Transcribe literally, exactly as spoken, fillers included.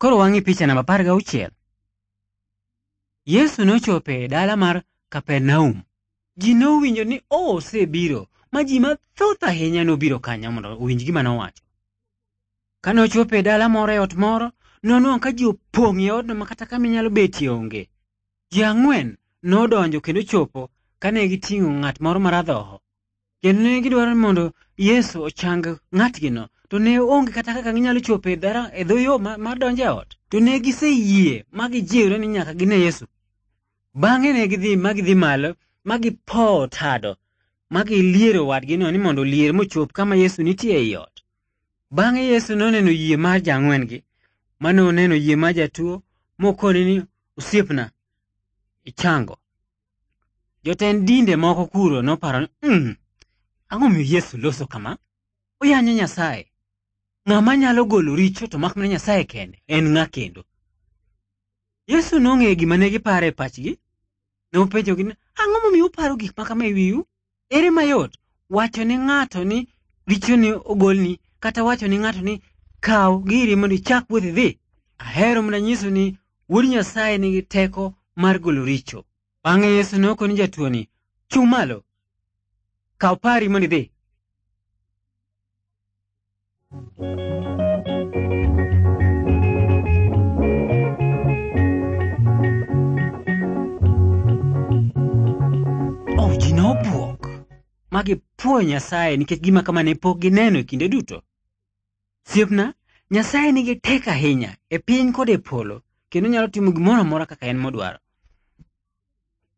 Koro wang'i picha namba apar gauchiel. Yesu nochopo e dala mar Kapernaum. Ji nowinjo ni osebiro, ma ji mathoth ahinya nobiro kanyo mondo owinj gima nowacho. Kane ochopo e dala moro e ot moro, nonwang'o ka ji opong' e odno ma kata kama inyalo betie onge. Ji ang'wen nodonjo kendo chopo kane giting'o ng'at moro maradhoho. Kendo ne gidwaro mondo Yesu ochang ng'atgino, to ne onge kata kaka ginyalo chopo e dara e dho yo mar donjo e ot. To ne giseyie ma gijiwre ni nyaka gine Yesu. Bang'e ne gidhi ma gidhi malo ma gipowo tado ma giliero wadgino ni mondo olier mochop kama Yesu nitie ei ot. Bang'e Yesu noneno yie mar jang'wen gi, manoneno yie mar jatuo, mokone ni osiepna ichango. Jotend dinde moko kuro noparo ni mm, ang'o miyo Yesu loso kama? Oyanyo Nyasaye. Ng'ama nyalo golo richo to mak mana Nyasaye kende en ng'a kendo? Yesu nong'eyo gima ne giparo e pachgi. Nopenjogi ni, ang'o momiyo uparo gik ma kama e wiu? Ere mayot wacho ni ng'ato ni richoni ogolni, kata wacho ni ng'ato ni kaw giri mondo ichak wuoth idhi? Ahero mana nyiso ni Wuod Nyasaye nigi teko mar golo richo. Bang'e Yesu nokoni jatuo ni, chung' malo, kaw pari mondo idhi. Oh, ji nobuok ma gipuoyo Nyasaye nikech gima kama ne pok gineno e kinde duto. Siepna, Nyasaye nigi teko ahinya e piny kod e polo, kendo nyalo timo gimoro amora kaka en modwaro.